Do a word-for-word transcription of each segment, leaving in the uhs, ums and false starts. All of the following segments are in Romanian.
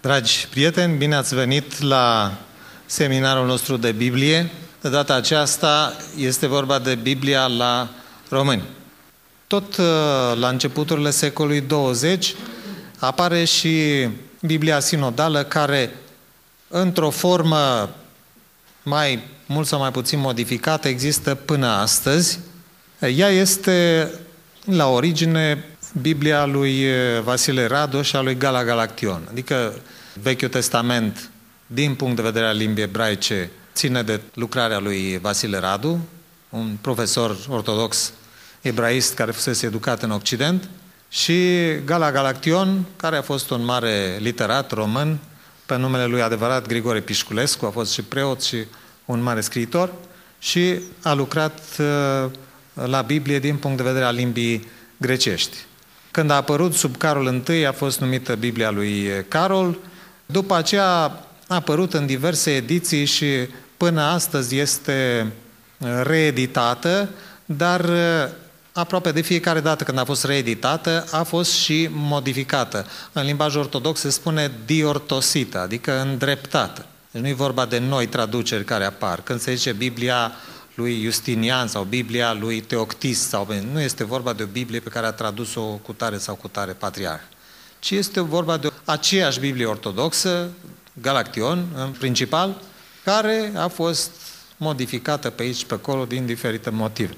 Dragi prieteni, bine ați venit la seminarul nostru de Biblie. De data aceasta este vorba de Biblia la români. Tot la începuturile secolului douăzeci apare și Biblia sinodală, care într-o formă mai mult sau mai puțin modificată există până astăzi. Ea este la origine Biblia lui Vasile Radu și a lui Gala Galaction. Adică Vechiul Testament, din punct de vedere al limbii ebraice, ține de lucrarea lui Vasile Radu, un profesor ortodox ebraist care fusese educat în Occident, și Gala Galaction, care a fost un mare literat român, pe numele lui adevărat Grigore Pișculescu, a fost și preot și un mare scriitor, și a lucrat la Biblie din punct de vedere al limbii grecești. Când a apărut sub Carol I, a fost numită Biblia lui Carol. După aceea a apărut în diverse ediții și până astăzi este reeditată, dar aproape de fiecare dată când a fost reeditată, a fost și modificată. În limbaj ortodox se spune diortosită, adică îndreptată. Deci nu e vorba de noi traduceri care apar. Când se zice Biblia lui Justinian sau Biblia lui Teoctist, sau, nu este vorba de o Biblie pe care a tradus-o cu tare sau cu tare patriarh, ci este vorba de aceeași Biblie ortodoxă, Galaction în principal, care a fost modificată pe aici, pe acolo, din diferite motive.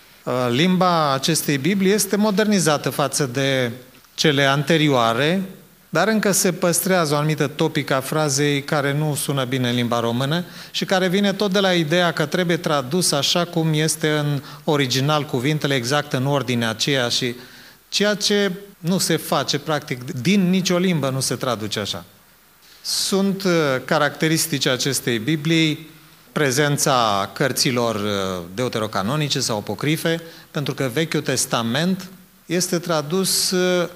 Limba acestei Biblii este modernizată față de cele anterioare, dar încă se păstrează o anumită topică a frazei care nu sună bine în limba română și care vine tot de la ideea că trebuie tradus așa cum este în original cuvintele, exact în ordinea aceea, și ceea ce nu se face practic, din nicio limbă nu se traduce așa. Sunt caracteristici acestei Biblii prezența cărților deuterocanonice sau apocrife, pentru că Vechiul Testament este tradus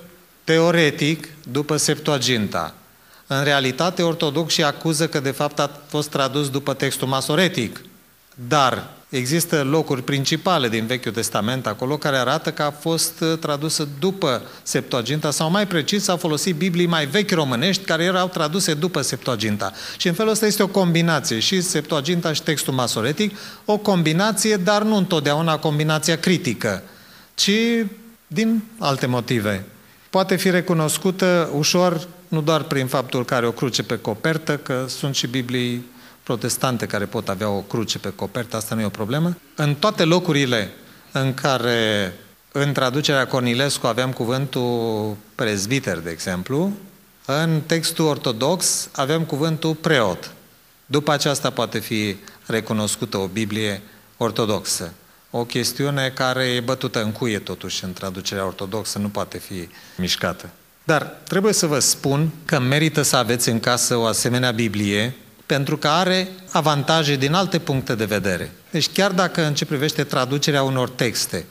teoretic după Septuaginta. În realitate, ortodoxii acuză că de fapt a fost tradus după textul masoretic, dar există locuri principale din Vechiul Testament acolo care arată că a fost tradusă după Septuaginta, sau mai precis s-au folosit Biblii mai vechi românești care erau traduse după Septuaginta. Și în felul ăsta este o combinație, și Septuaginta și textul masoretic, o combinație, dar nu întotdeauna combinația critică, ci din alte motive. Poate fi recunoscută ușor, nu doar prin faptul că are o cruce pe copertă, că sunt și Biblii protestante care pot avea o cruce pe copertă, asta nu e o problemă. În toate locurile în care în traducerea Cornilescu aveam cuvântul prezbiter, de exemplu, în textul ortodox avem cuvântul preot. După aceasta poate fi recunoscută o Biblie ortodoxă. O chestiune care e bătută în cuie totuși în traducerea ortodoxă, nu poate fi mișcată. Dar trebuie să vă spun că merită să aveți în casă o asemenea Biblie, pentru că are avantaje din alte puncte de vedere. Deci chiar dacă în ce privește traducerea unor texte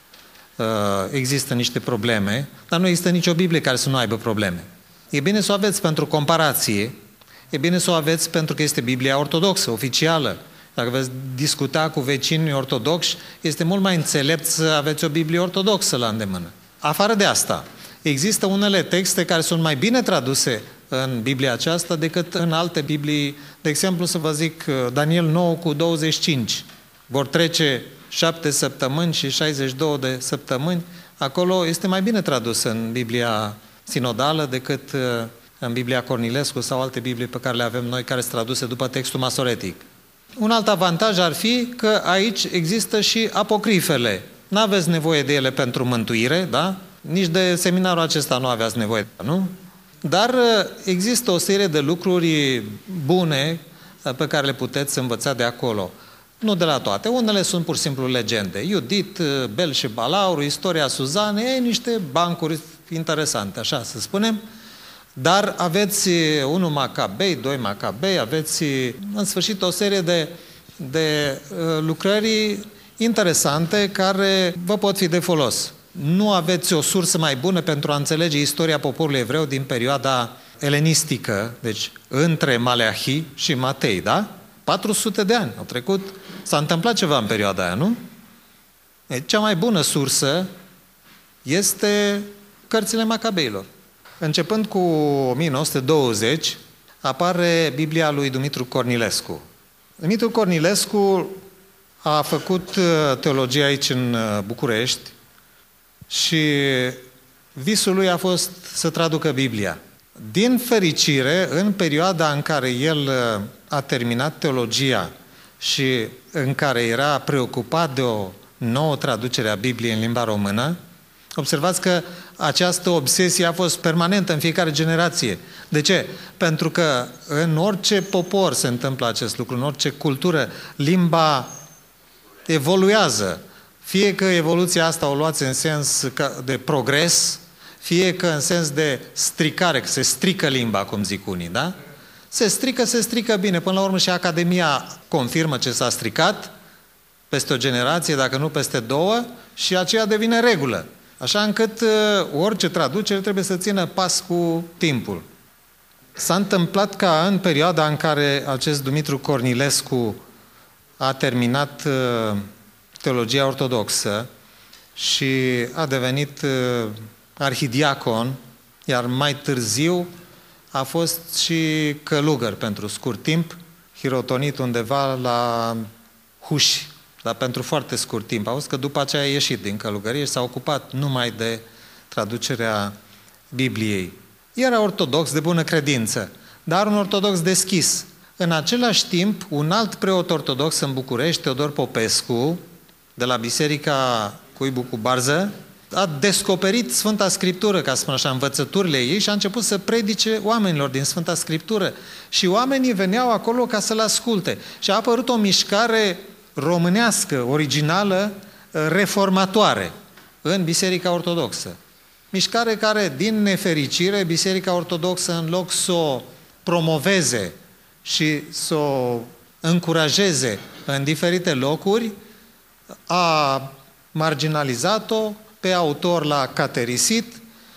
există niște probleme, dar nu există nicio Biblie care să nu aibă probleme. E bine să o aveți pentru comparație, e bine să o aveți pentru că este Biblia ortodoxă, oficială. Dacă veți discuta cu vecinii ortodoxi, este mult mai înțelept să aveți o Biblie ortodoxă la îndemână. Afară de asta, există unele texte care sunt mai bine traduse în Biblia aceasta decât în alte Biblii. De exemplu, să vă zic, Daniel nouă cu douăzeci și cinci. Vor trece șapte săptămâni și șaizeci și două de săptămâni. Acolo este mai bine tradus în Biblia sinodală decât în Biblia Cornilescu sau alte Biblii pe care le avem noi, care sunt traduse după textul masoretic. Un alt avantaj ar fi că aici există și apocrifele. N-aveți nevoie de ele pentru mântuire, da? Nici de seminarul acesta nu aveați nevoie, nu? Dar există o serie de lucruri bune pe care le puteți învăța de acolo. Nu de la toate. Unele sunt pur și simplu legende. Iudit, Bel și Balaur, istoria Suzanei, niște bancuri interesante, așa să spunem. Dar aveți unu Macabei, doi Macabei, aveți în sfârșit o serie de, de lucrări interesante care vă pot fi de folos. Nu aveți o sursă mai bună pentru a înțelege istoria poporului evreu din perioada elenistică, deci între Maleahi și Matei, da? patru sute de ani au trecut, s-a întâmplat ceva în perioada aia, nu? E, cea mai bună sursă este cărțile Macabeilor. Începând cu o mie nouă sute douăzeci, apare Biblia lui Dumitru Cornilescu. Dumitru Cornilescu a făcut teologie aici în București și visul lui a fost să traducă Biblia. Din fericire, în perioada în care el a terminat teologia și în care era preocupat de o nouă traducere a Bibliei în limba română, observați că această obsesie a fost permanentă în fiecare generație. De ce? Pentru că în orice popor se întâmplă acest lucru, în orice cultură, limba evoluează. Fie că evoluția asta o luați în sens de progres, fie că în sens de stricare, că se strică limba, cum zic unii, da? Se strică, se strică bine. Până la urmă și Academia confirmă ce s-a stricat peste o generație, dacă nu peste două, și aceea devine regulă. Așa încât orice traducere trebuie să țină pas cu timpul. S-a întâmplat ca în perioada în care acest Dumitru Cornilescu a terminat teologia ortodoxă și a devenit arhidiacon, iar mai târziu a fost și călugăr pentru scurt timp, hirotonit undeva la Huși, dar pentru foarte scurt timp. Auzi că după aceea a ieșit din călugărie și s-a ocupat numai de traducerea Bibliei. Era ortodox de bună credință, dar un ortodox deschis. În același timp, un alt preot ortodox în București, Teodor Popescu, de la Biserica Cuibu cu Barză, a descoperit Sfânta Scriptură, ca să spun așa, învățăturile ei și a început să predice oamenilor din Sfânta Scriptură. Și oamenii veneau acolo ca să-l asculte. Și a apărut o mișcare românească, originală, reformatoare în Biserica Ortodoxă. Mișcare care, din nefericire, Biserica Ortodoxă, în loc să o promoveze și să o încurajeze în diferite locuri, a marginalizat-o, pe autor l-a caterisit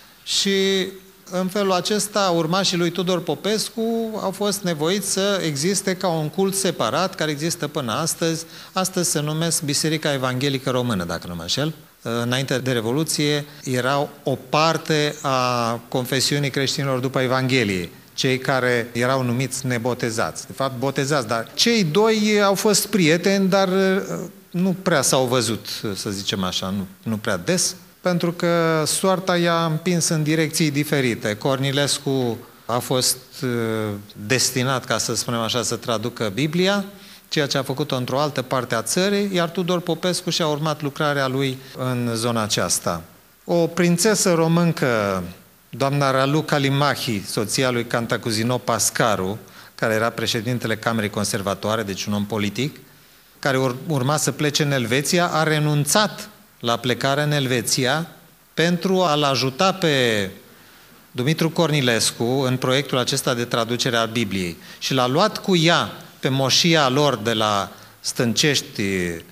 și în felul acesta urmașii lui Tudor Popescu au fost nevoiți să existe ca un cult separat, care există până astăzi. Astăzi se numesc Biserica Evanghelică Română, dacă nu mă înșel. Înainte de Revoluție erau o parte a confesiunii creștinilor după Evanghelie, cei care erau numiți nebotezați. De fapt, botezați, dar cei doi au fost prieteni, dar nu prea s-au văzut, să zicem așa, nu, nu prea des, pentru că soarta i-a împins în direcții diferite. Cornilescu a fost destinat, ca să spunem așa, să traducă Biblia, ceea ce a făcut-o într-o altă parte a țării, iar Tudor Popescu și-a urmat lucrarea lui în zona aceasta. O prințesă româncă, doamna Ralu Calimachi, soția lui Cantacuzino Pascaru, care era președintele Camerei Conservatoare, deci un om politic, care urma să plece în Elveția, a renunțat la plecarea în Elveția pentru a-l ajuta pe Dumitru Cornilescu în proiectul acesta de traducere a Bibliei. Și l-a luat cu ea pe moșia lor de la Stâncești,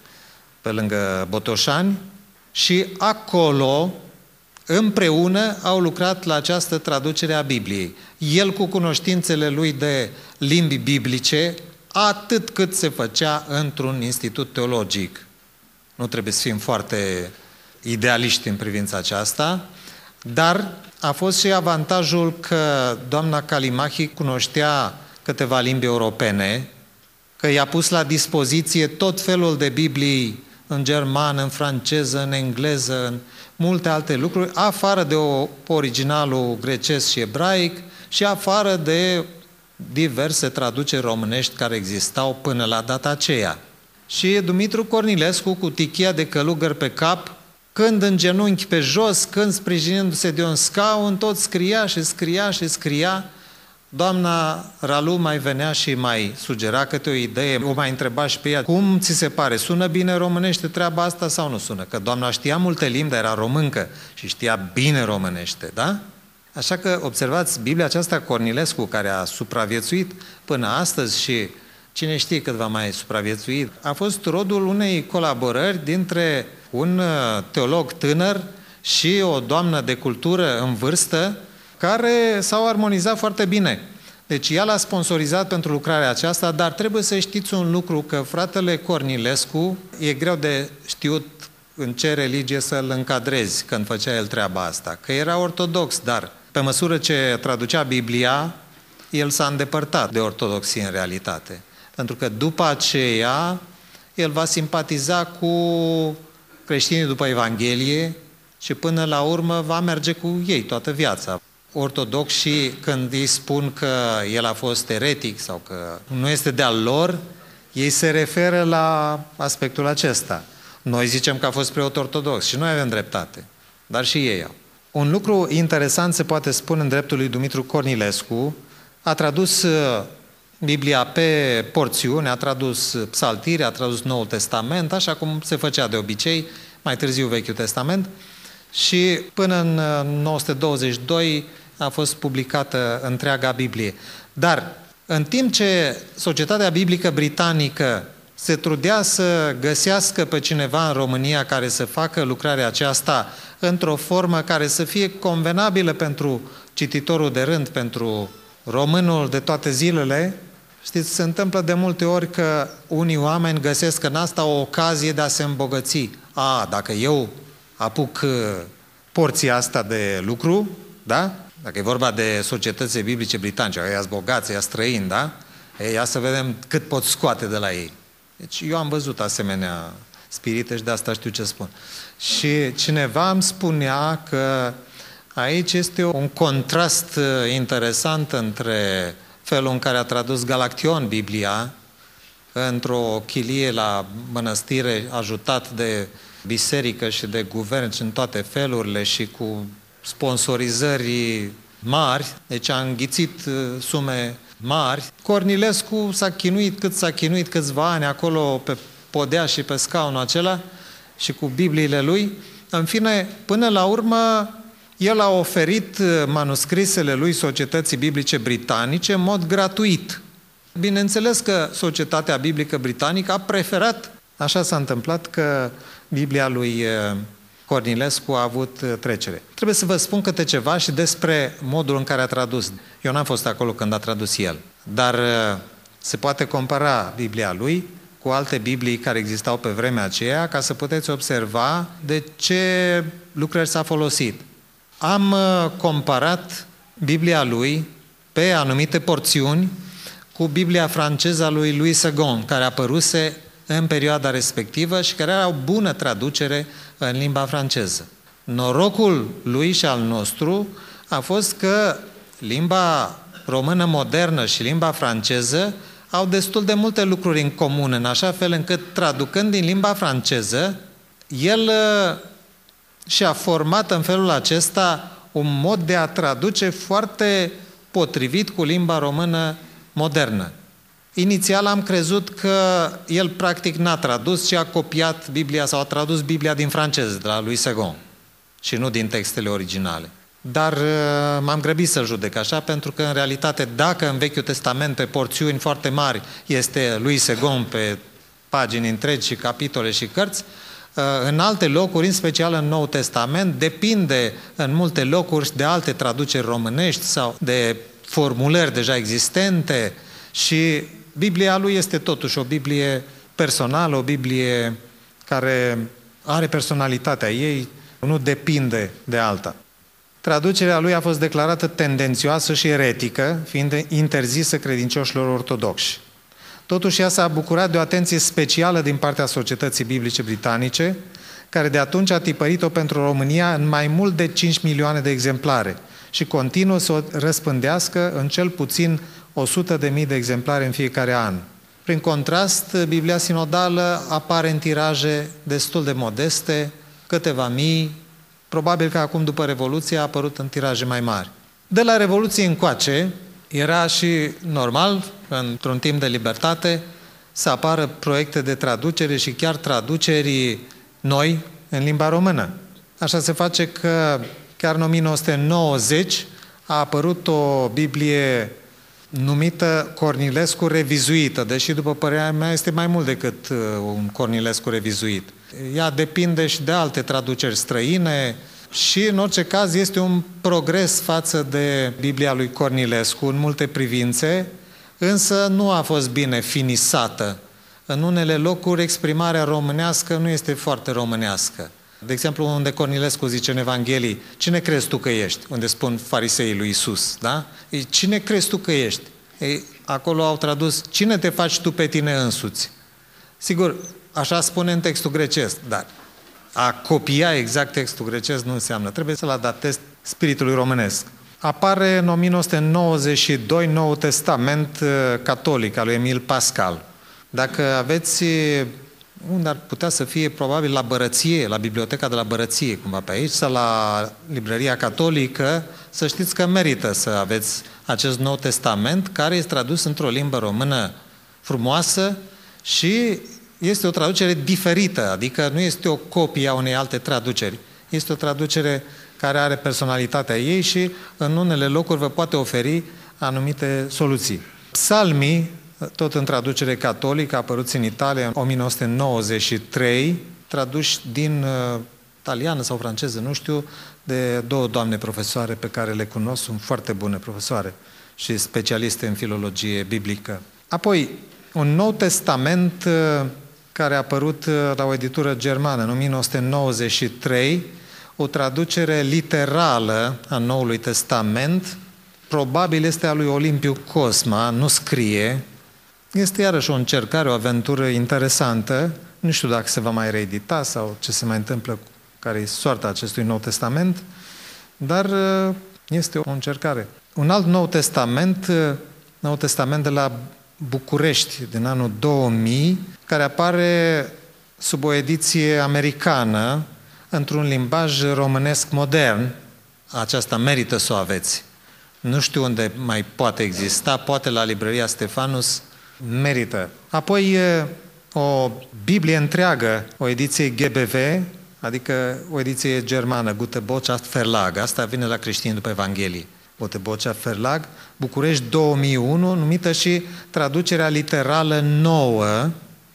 pe lângă Botoșani, și acolo, împreună, au lucrat la această traducere a Bibliei. El, cu cunoștințele lui de limbi biblice, atât cât se făcea într-un institut teologic. Nu trebuie să fim foarte idealiști în privința aceasta, dar a fost și avantajul că doamna Calimachi cunoștea câteva limbi europene, că i-a pus la dispoziție tot felul de Biblii în germană, în franceză, în engleză, în multe alte lucruri, afară de o, originalul grecesc și ebraic și afară de diverse traduceri românești care existau până la data aceea. Și Dumitru Cornilescu, cu tichia de călugăr pe cap, când în genunchi pe jos, când sprijinindu-se de un scaun, tot scria și scria și scria. Doamna Ralu mai venea și mai sugera câte o idee, o mai întreba și pe ea: cum ți se pare, sună bine românește treaba asta sau nu sună? Că doamna știa multe limbi, dar era româncă și știa bine românește, da? Așa că observați, Biblia aceasta Cornilescu, care a supraviețuit până astăzi și cine știe cât va mai supraviețui, a fost rodul unei colaborări dintre un teolog tânăr și o doamnă de cultură în vârstă, care s-au armonizat foarte bine. Deci ea l-a sponsorizat pentru lucrarea aceasta, dar trebuie să știți un lucru, că fratele Cornilescu e greu de știut în ce religie să-l încadrezi când făcea el treaba asta. Că era ortodox, dar Pe măsură ce traducea Biblia, el s-a îndepărtat de ortodoxie în realitate. Pentru că după aceea, el va simpatiza cu creștinii după Evanghelie și până la urmă va merge cu ei toată viața. Ortodoxii, când îi spun că el a fost eretic sau că nu este de-al lor, ei se referă la aspectul acesta. Noi zicem că a fost preot ortodox și noi avem dreptate, dar și ei au. Un lucru interesant se poate spune în dreptul lui Dumitru Cornilescu. A tradus Biblia pe porțiuni, a tradus psaltiri, a tradus Noul Testament, așa cum se făcea de obicei, mai târziu Vechiul Testament, și până în nouă sute douăzeci și doi a fost publicată întreaga Biblie. Dar în timp ce Societatea Biblică Britanică se trudea să găsească pe cineva în România care să facă lucrarea aceasta într-o formă care să fie convenabilă pentru cititorul de rând, pentru românul de toate zilele, știți, se întâmplă de multe ori că unii oameni găsesc în asta o ocazie de a se îmbogăți. A, dacă eu apuc porția asta de lucru, da? Dacă e vorba de societățile biblice britanice, că ea-s bogați, ea străini, da? Ei, ia să vedem cât pot scoate de la ei. Deci eu am văzut asemenea spirite și de asta știu ce spun. Și cineva îmi spunea că aici este un contrast interesant între felul în care a tradus Galaction Biblia, într-o chilie la mănăstire, ajutat de biserică și de guvern și în toate felurile și cu sponsorizări mari, deci a înghițit sume mari. Cornilescu s-a chinuit cât s-a chinuit câțiva ani acolo pe podea și pe scaunul acela și cu Bibliile lui. În fine, până la urmă, el a oferit manuscrisele lui Societății Biblice Britanice în mod gratuit. Bineînțeles că Societatea Biblică Britanică a preferat, așa s-a întâmplat, că Biblia lui Cornilescu a avut trecere. Trebuie să vă spun câte ceva și despre modul în care a tradus. Eu n-am fost acolo când a tradus el, dar se poate compara Biblia lui cu alte Biblii care existau pe vremea aceea, ca să puteți observa de ce lucrări s-a folosit. Am comparat Biblia lui pe anumite porțiuni cu Biblia franceză a lui Louis Segond, care apăruse în perioada respectivă și care era o bună traducere în limba franceză. Norocul lui și al nostru a fost că limba română modernă și limba franceză au destul de multe lucruri în comun, în așa fel încât, traducând din limba franceză, el și-a format în felul acesta un mod de a traduce foarte potrivit cu limba română modernă. Inițial am crezut că el practic n-a tradus, ci a copiat Biblia sau a tradus Biblia din franceză, de la lui Segond, și nu din textele originale. Dar m-am grăbit să judec așa, pentru că în realitate, dacă în Vechiul Testament pe porțiuni foarte mari este lui Segond pe pagini întregi și capitole și cărți, în alte locuri, în special în Noul Testament, depinde în multe locuri de alte traduceri românești sau de formulări deja existente și Biblia lui este totuși o Biblie personală, o Biblie care are personalitatea ei, nu depinde de alta. Traducerea lui a fost declarată tendențioasă și eretică, fiind interzisă credincioșilor ortodoxi. Totuși, ea s-a bucurat de o atenție specială din partea Societății Biblice Britanice, care de atunci a tipărit-o pentru România în mai mult de cinci milioane de exemplare și continuă să o răspândească în cel puțin o sută de mii de exemplare în fiecare an. Prin contrast, Biblia sinodală apare în tiraje destul de modeste, câteva mii, probabil că acum, după Revoluție, a apărut în tiraje mai mari. De la Revoluție încoace, era și normal, într-un timp de libertate, să apară proiecte de traducere și chiar traduceri noi în limba română. Așa se face că chiar în o mie nouă sute nouăzeci a apărut o Biblie numită Cornilescu revizuită, deși, după părerea mea, este mai mult decât un Cornilescu revizuit. Ea depinde și de alte traduceri străine și, în orice caz, este un progres față de Biblia lui Cornilescu în multe privințe, însă nu a fost bine finisată. În unele locuri, exprimarea românească nu este foarte românească. De exemplu, unde Cornilescu zice în Evanghelii, cine crezi tu că ești? Unde spun fariseii lui Iisus, da? Ei, cine crezi tu că ești? Ei, acolo au tradus, cine te faci tu pe tine însuți? Sigur, așa spune în textul grecesc, dar a copia exact textul grecesc nu înseamnă. Trebuie să-l adaptezi spiritului românesc. Apare în o mie nouă sute nouăzeci și doi Noul Testament catolic al lui Emil Pascal. Dacă aveți, unde ar putea să fie, probabil la Bărăție, la biblioteca de la Bărăție, cumva pe aici, sau la librăria catolică, să știți că merită să aveți acest Nou Testament, care este tradus într-o limbă română frumoasă și este o traducere diferită, adică nu este o copie a unei alte traduceri. Este o traducere care are personalitatea ei și în unele locuri vă poate oferi anumite soluții. Psalmii, tot în traducere catolică, apăruți în Italia în o mie nouă sute nouăzeci și trei, traduși din uh, italiană sau franceză, nu știu, de două doamne profesoare pe care le cunosc, sunt foarte bune profesoare și specialiste în filologie biblică. Apoi, un Nou Testament uh, care a apărut uh, la o editură germană în o mie nouă sute nouăzeci și trei, o traducere literală a Noului Testament, probabil este a lui Olimpiu Cosma, nu scrie. Este iarăși o încercare, o aventură interesantă. Nu știu dacă se va mai reedita sau ce se mai întâmplă, care e soarta acestui Nou Testament, dar este o încercare. Un alt Nou Testament, Nou Testament de la București, din anul două mii, care apare sub o ediție americană, într-un limbaj românesc modern. Aceasta merită să o aveți. Nu știu unde mai poate exista, poate la librăria Stefanus, merită. Apoi o Biblie întreagă, o ediție G B V, adică o ediție germană, Gute Botschaft Verlag, asta vine la creștini după Evanghelie. Gute Botschaft Verlag, București două mii unu, numită și traducerea literală nouă.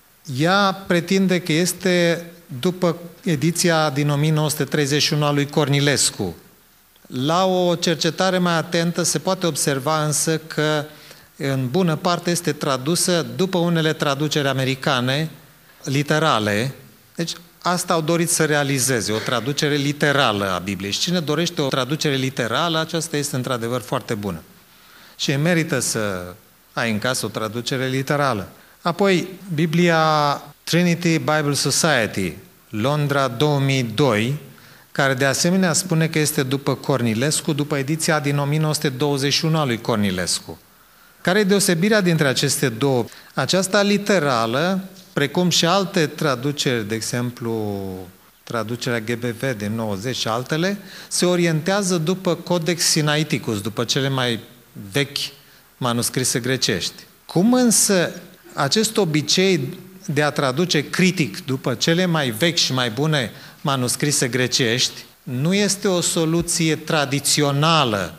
Ea pretinde că este după ediția din o mie nouă sute treizeci și unu a lui Cornilescu. La o cercetare mai atentă se poate observa însă că în bună parte este tradusă după unele traduceri americane literale. Deci asta au dorit să realizeze, o traducere literală a Bibliei. Și cine dorește o traducere literală, aceasta este într-adevăr foarte bună. Și merită să ai în casă o traducere literală. Apoi, Biblia Trinity Bible Society, Londra două mii doi, care de asemenea spune că este după Cornilescu, după ediția din o mie nouă sute douăzeci și unu a lui Cornilescu. Care e deosebirea dintre aceste două? Aceasta literală, precum și alte traduceri, de exemplu, traducerea G B V din nouăzeci și altele, se orientează după Codex Sinaiticus, după cele mai vechi manuscrise grecești. Cum însă acest obicei de a traduce critic după cele mai vechi și mai bune manuscrise grecești nu este o soluție tradițională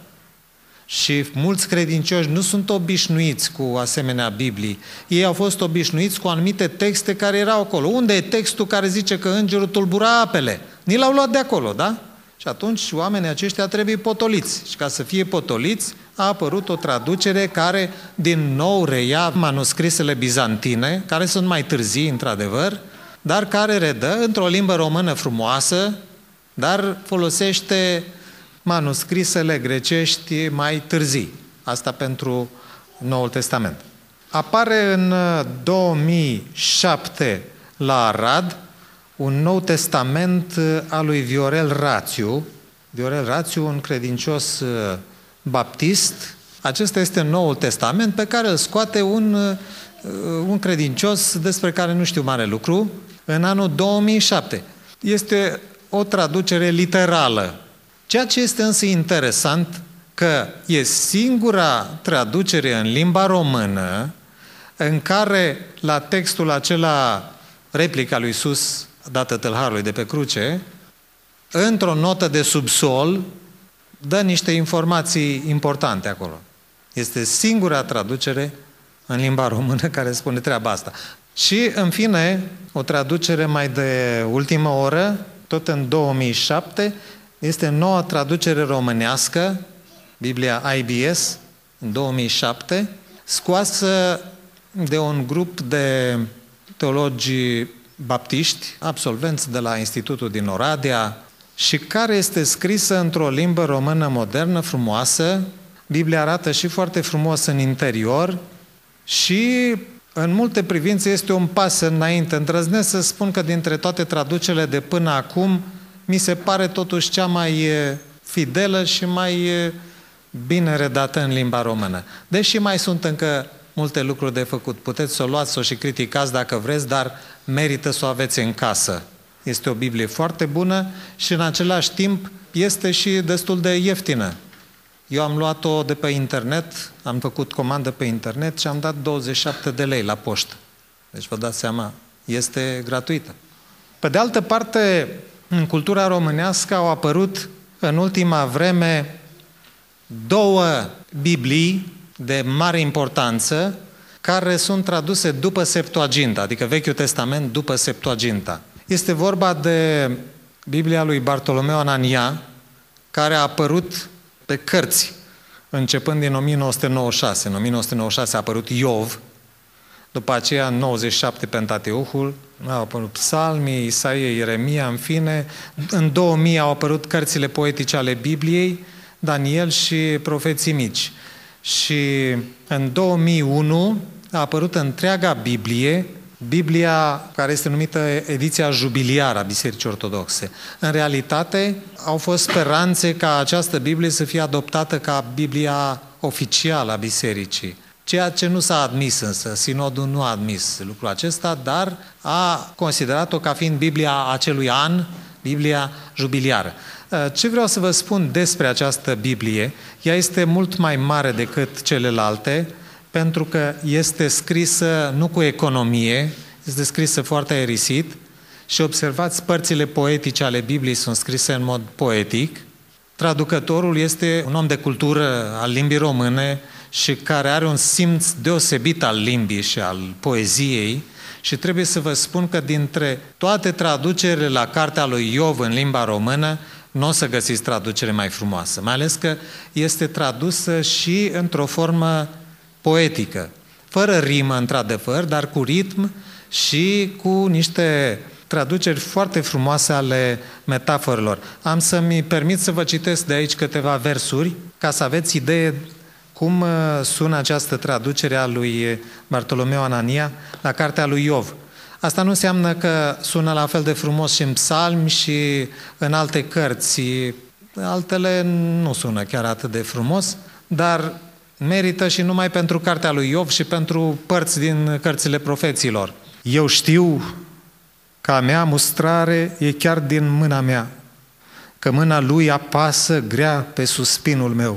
și mulți credincioși nu sunt obișnuiți cu asemenea Biblii. Ei au fost obișnuiți cu anumite texte care erau acolo. Unde e textul care zice că îngerul tulbura apele? Ni l-au luat de acolo, da? Și atunci oamenii aceștia trebuie potoliți. Și ca să fie potoliți, a apărut o traducere care din nou reia manuscrisele bizantine, care sunt mai târzii, într-adevăr, dar care redă într-o limbă română frumoasă, dar folosește manuscrisele grecești mai târzii. Asta pentru Noul Testament. Apare în două mii șapte la Arad un Nou Testament al lui Viorel Rațiu. Viorel Rațiu, un credincios baptist. Acesta este Noul Testament pe care îl scoate un, un credincios despre care nu știu mare lucru în anul două mii șapte. Este o traducere literală. Ceea ce este însă interesant că e singura traducere în limba română în care la textul acela replica lui Iisus dată tâlharului de pe cruce, într-o notă de subsol, dă niște informații importante acolo. Este singura traducere în limba română care spune treaba asta. Și, în fine, o traducere mai de ultimă oră, tot în două mii șapte, este noua traducere românească, Biblia I B S, în două mii șapte, scoasă de un grup de teologi baptiști, absolvenți de la Institutul din Oradea, și care este scrisă într-o limbă română modernă, frumoasă. Biblia arată și foarte frumos în interior și în multe privințe este un pas înainte. Îndrăznesc să spun că dintre toate traducerile de până acum, mi se pare totuși cea mai fidelă și mai bine redată în limba română. Deși mai sunt încă multe lucruri de făcut. Puteți să o luați, să o și criticați dacă vreți, dar merită să o aveți în casă. Este o Biblie foarte bună și în același timp este și destul de ieftină. Eu am luat-o de pe internet, am făcut comandă pe internet și am dat douăzeci și șapte de lei la poștă. Deci vă dați seama, este gratuită. Pe de altă parte, în cultura românească au apărut în ultima vreme două Biblii de mare importanță care sunt traduse după Septuaginta, adică Vechiul Testament după Septuaginta. Este vorba de Biblia lui Bartolomeu Anania, care a apărut pe cărți, începând din o mie nouă sute nouăzeci și șase. În o mie nouă sute nouăzeci și șase a apărut Iov, după aceea în nouăzeci și șapte Pentateuhul, au apărut Psalmii, Isaia, Ieremia, în fine. În două mii au apărut cărțile poetice ale Bibliei, Daniel și Profeții Mici. Și în două mii unu a apărut întreaga Biblie, Biblia care este numită ediția jubiliară a Bisericii Ortodoxe. În realitate, au fost speranțe ca această Biblie să fie adoptată ca Biblia oficială a Bisericii. Ceea ce nu s-a admis însă, Sinodul nu a admis lucrul acesta, dar a considerat-o ca fiind Biblia acelui an, Biblia jubiliară. Ce vreau să vă spun despre această Biblie? Ea este mult mai mare decât celelalte, pentru că este scrisă nu cu economie, este scrisă foarte aerisit și observați, părțile poetice ale Bibliei sunt scrise în mod poetic. Traducătorul este un om de cultură al limbii române și care are un simț deosebit al limbii și al poeziei și trebuie să vă spun că dintre toate traducerile la cartea lui Iov în limba română, nu o să găsiți traducere mai frumoasă, mai ales că este tradusă și într-o formă poetică, fără rimă într-adevăr, dar cu ritm și cu niște traduceri foarte frumoase ale metaforelor. Am să-mi permit să vă citesc de aici câteva versuri, ca să aveți idee cum sună această traducere a lui Bartolomeu Anania la cartea lui Iov. Asta nu înseamnă că sună la fel de frumos și în psalmi și în alte cărți. Altele nu sună chiar atât de frumos, dar merită și numai pentru cartea lui Iov și pentru părți din cărțile profeților. Eu știu că a mea mustrare e chiar din mâna mea, că mâna lui apasă grea pe suspinul meu.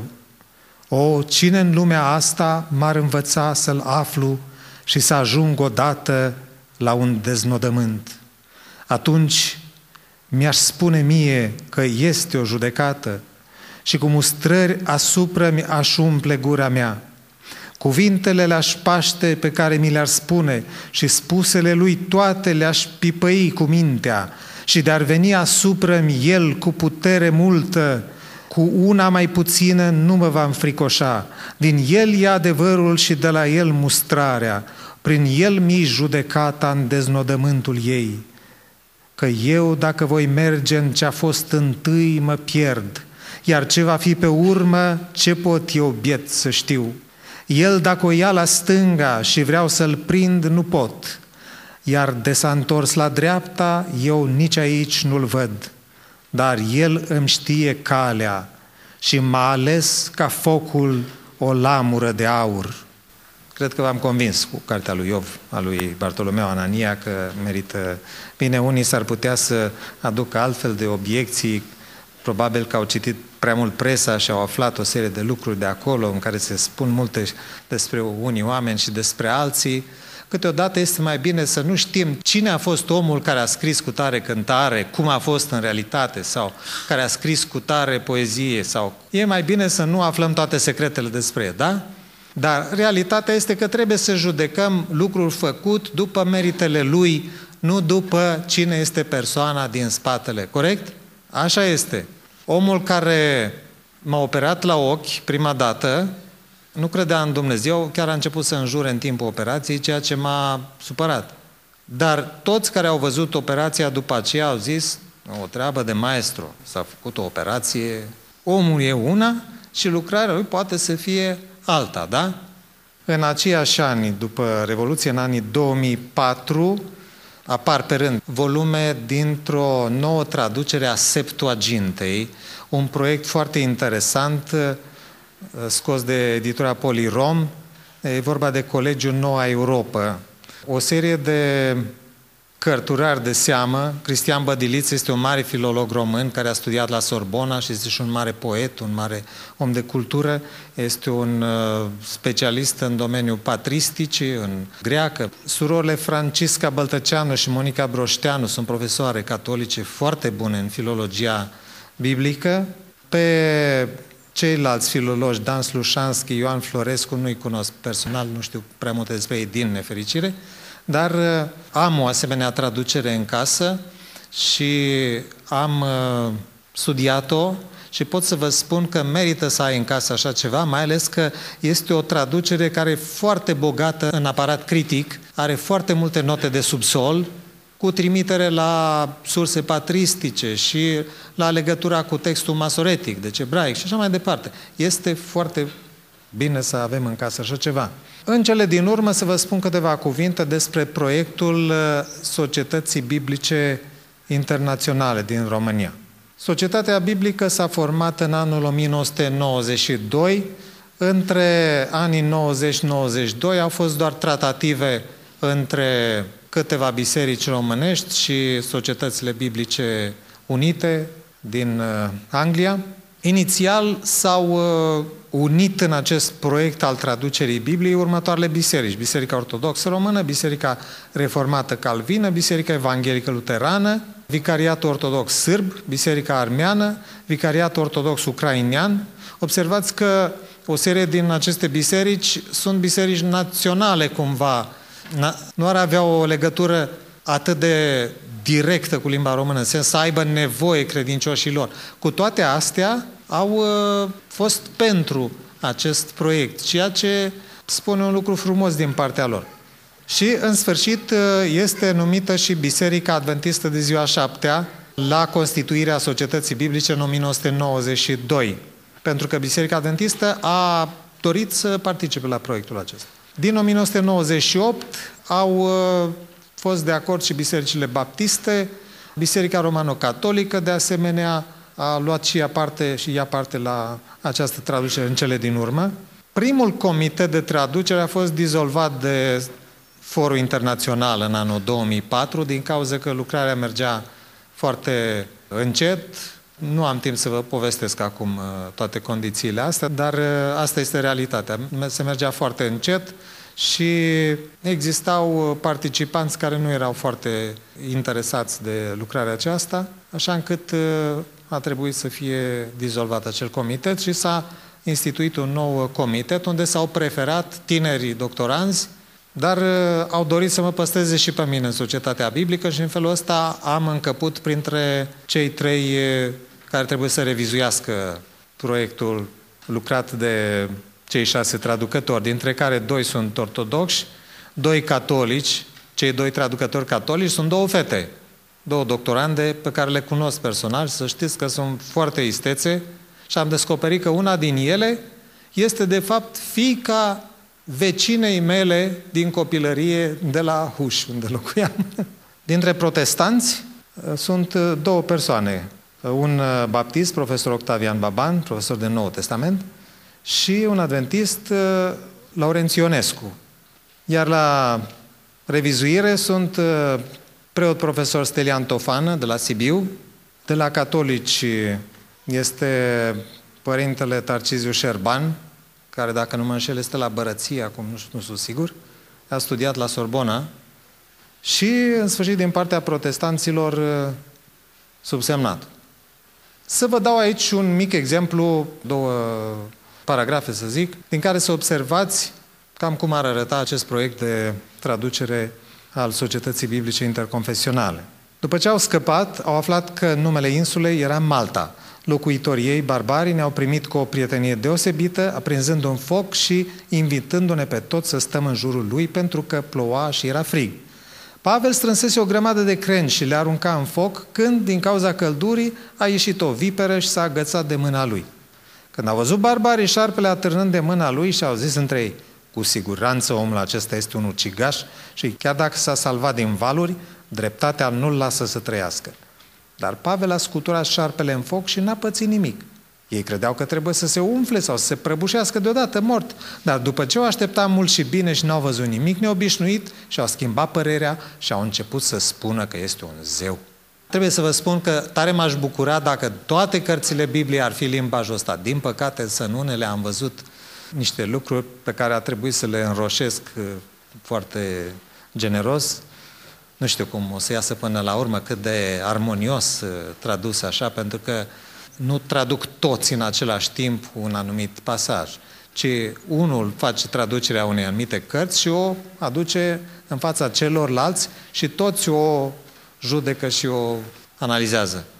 O, cine în lumea asta m-ar învăța să-l aflu și să ajung odată la un deznodământ? Atunci mi-aș spune mie că este o judecată și cu mustrări asupra mi-aș umple gura mea. Cuvintele le-aș paște pe care mi le-ar spune și spusele lui toate le-aș pipăi cu mintea și de-ar veni asupra-mi el cu putere multă, cu una mai puțină nu mă va înfricoșa. Din el e adevărul și de la el mustrarea, prin el mi-i judecata în deznodământul ei. Că eu, dacă voi merge în ce-a fost întâi, mă pierd, iar ce va fi pe urmă, ce pot eu biet să știu? El, dacă o ia la stânga și vreau să-l prind, nu pot, iar de s-a întors la dreapta, eu nici aici nu-l văd. Dar el îmi știe calea și m-a ales ca focul o lamură de aur. Cred că v-am convins cu cartea lui Iov, a lui Bartolomeu Anania, că merită. Bine, unii s-ar putea să aducă altfel de obiecții, probabil că au citit prea mult presa și au aflat o serie de lucruri de acolo în care se spun multe despre unii oameni și despre alții. Câteodată este mai bine să nu știm cine a fost omul care a scris cu tare cântare, cum a fost în realitate, sau care a scris cu tare poezie, sau e mai bine să nu aflăm toate secretele despre el, da? Dar realitatea este că trebuie să judecăm lucrul făcut după meritele lui, nu după cine este persoana din spatele, corect? Așa este. Omul care m-a operat la ochi prima dată nu credea în Dumnezeu, chiar a început să înjure în timpul operației, ceea ce m-a supărat. Dar toți care au văzut operația după aceea au zis, o treabă de maestru, s-a făcut o operație, omul e una și lucrarea lui poate să fie alta, da? În aceiași ani, după Revoluție, în anii două mii patru, apar pe rând volume dintr-o nouă traducere a Septuagintei, un proiect foarte interesant scos de editura Polirom, e vorba de Colegiul Noua Europa. O serie de cărturari de seamă. Cristian Bădiliț este un mare filolog român care a studiat la Sorbona și este și un mare poet, un mare om de cultură. Este un uh, specialist în domeniul patristicii, în greacă. Surorile Francisca Băltăceanu și Monica Broșteanu sunt profesoare catolice foarte bune în filologia biblică. Pe ceilalți filologi, Dan Slușanski, Ioan Florescu, nu-i cunosc personal, nu știu prea multe despre ei, din nefericire, dar am o asemenea traducere în casă și am studiat-o și pot să vă spun că merită să ai în casă așa ceva, mai ales că este o traducere care e foarte bogată în aparat critic, are foarte multe note de subsol, cu trimitere la surse patristice și la legătura cu textul masoretic, deci ebraic și așa mai departe. Este foarte bine să avem în casă așa ceva. În cele din urmă să vă spun câteva cuvinte despre proiectul Societății Biblice Internaționale din România. Societatea Biblică s-a format în anul o mie nouă sute nouăzeci și doi. Între anii nouăzeci nouăzeci și doi au fost doar tratative între câteva biserici românești și Societățile Biblice Unite din Anglia. Inițial s-au uh, unit în acest proiect al traducerii Bibliei următoarele biserici. Biserica Ortodoxă Română, Biserica Reformată Calvină, Biserica Evanghelică Luterană, Vicariatul Ortodox Sârb, Biserica Armeană, Vicariatul Ortodox Ucrainean. Observați că o serie din aceste biserici sunt biserici naționale cumva. Nu ar avea o legătură atât de directă cu limba română, în sens să aibă nevoie credincioșii lor. Cu toate astea, au uh, fost pentru acest proiect, ceea ce spune un lucru frumos din partea lor. Și, în sfârșit, uh, este numită și Biserica Adventistă de Ziua Șaptea la constituirea Societății Biblice în o mie nouă sute nouăzeci și doi, pentru că Biserica Adventistă a dorit să participe la proiectul acesta. Din o mie nouă sute nouăzeci și opt au uh, fost de acord și bisericile baptiste, Biserica Romano-Catolică, de asemenea, a luat și ea parte, și ea parte la această traducere în cele din urmă. Primul comitet de traducere a fost dizolvat de Forul Internațional în anul două mii patru, din cauza că lucrarea mergea foarte încet. Nu am timp să vă povestesc acum toate condițiile astea, dar asta este realitatea. Se mergea foarte încet și existau participanți care nu erau foarte interesați de lucrarea aceasta, așa încât a trebuit să fie dizolvat acel comitet și s-a instituit un nou comitet unde s-au preferat tinerii doctoranzi, dar au dorit să mă păstreze și pe mine în Societatea Biblică și în felul ăsta am încăput printre cei trei care trebuie să revizuiască proiectul lucrat de cei șase traducători, dintre care doi sunt ortodoxi, doi catolici, cei doi traducători catolici sunt două fete, două doctorande pe care le cunosc personal, să știți că sunt foarte istețe și am descoperit că una din ele este de fapt fiica vecinei mele din copilărie de la Huș, unde locuiam. Dintre protestanți sunt două persoane, un baptist, profesor Octavian Baban, profesor de Noul Testament, și un adventist, Laurențiu Ionescu. Iar la revizuire sunt preot profesor Stelian Tofană de la Sibiu, de la catolici este părintele Tarciziu Șerban, care, dacă nu mă înșel, este la Bărăție, acum nu știu, nu sunt sigur, a studiat la Sorbona, și, în sfârșit, din partea protestanților, subsemnat. Să vă dau aici un mic exemplu, două paragrafe, să zic, din care să observați cam cum ar arăta acest proiect de traducere al Societății Biblice Interconfesionale. După ce au scăpat, au aflat că numele insulei era Malta. Locuitorii ei, barbarii, ne-au primit cu o prietenie deosebită, aprinzând un foc și invitându-ne pe toți să stăm în jurul lui, pentru că ploua și era frig. Pavel strânsese o grămadă de crengi și le arunca în foc, când, din cauza căldurii, a ieșit o viperă și s-a agățat de mâna lui. Când au văzut barbarii șarpele atârnând de mâna lui și au zis între ei, cu siguranță omul acesta este un ucigaș și chiar dacă s-a salvat din valuri, dreptatea nu-l lasă să trăiască. Dar Pavel a scuturat șarpele în foc și n-a pățit nimic. Ei credeau că trebuie să se umfle sau să se prăbușească deodată mort, dar după ce au așteptat mult și bine și n-au văzut nimic neobișnuit, și-au schimbat părerea și au început să spună că este un zeu. Trebuie să vă spun că tare m-aș bucura dacă toate cărțile Bibliei ar fi limbajul ăsta. Din păcate, însă în unele am văzut niște lucruri pe care a trebuit să le înroșesc foarte generos. Nu știu cum o să iasă până la urmă, cât de armonios tradus așa, pentru că nu traduc toți în același timp un anumit pasaj, ci unul face traducerea unei anumite cărți și o aduce în fața celorlalți și toți o judecă și o analizează.